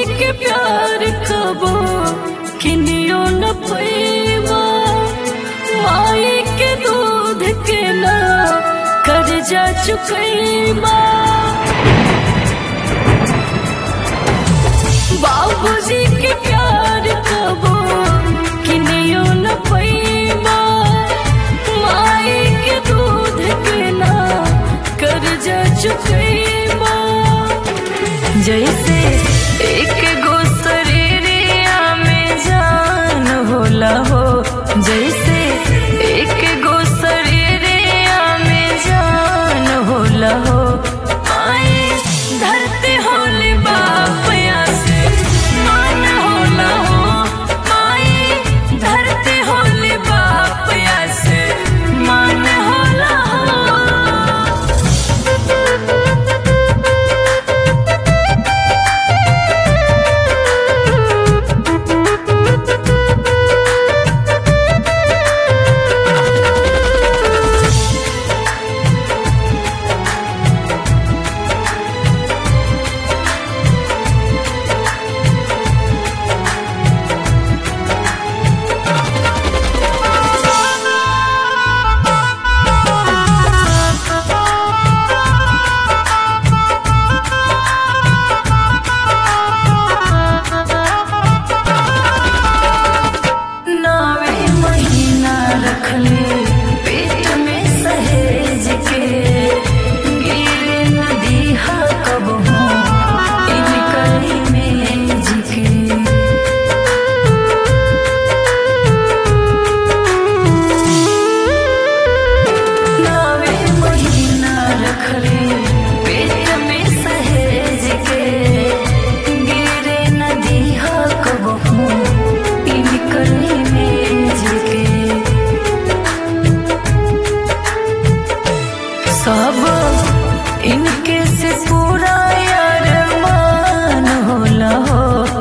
के प्यार कबो किनियो न पैबा, माई के दूध के ना कर्जा चुकैबा। बाबूजी के प्यार कबो किनियो न पैबा, माई के दूध के ना कर्जा चुकैबा। जैसे एक गो शरीरिया में जान होला हो, जैसे एक गो शरीरिया में जान होला हो। माई धरती होले बाप से मान होला हो, माई धरती होले बाप से मान होला हो। सब इनके से पूरा यार मान होला हो,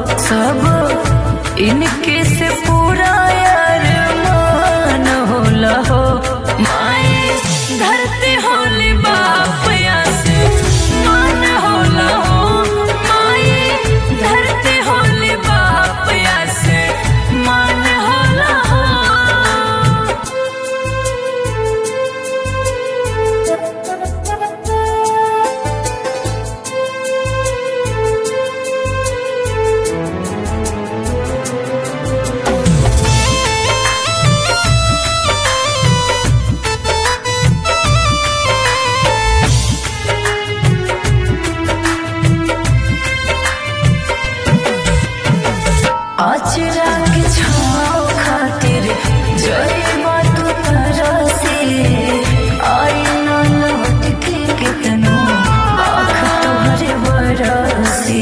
सब इनके से पूरा यार मान होला हो। माई धरती होले बाप से मान होला हो, माई धरती होले बाप से मान होला हो। आचरा के छाँव खातिर जइबा तू तरसे, आई ना लौट के कितनो आँख तोहरे बरसी।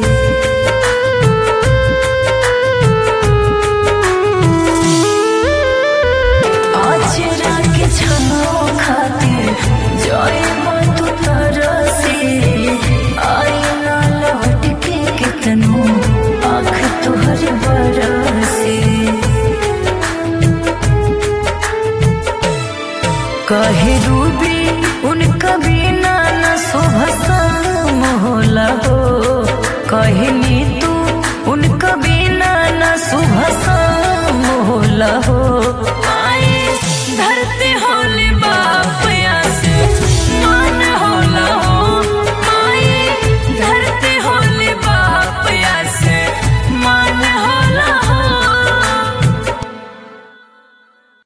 आचरा के छाँव खातिर जइबा तू तरसे, आई ना लौट के कितनो आँख तोहरे बरसी। कहे रूबी उनका बिना न शोभा शाम होला हो, कहे नीत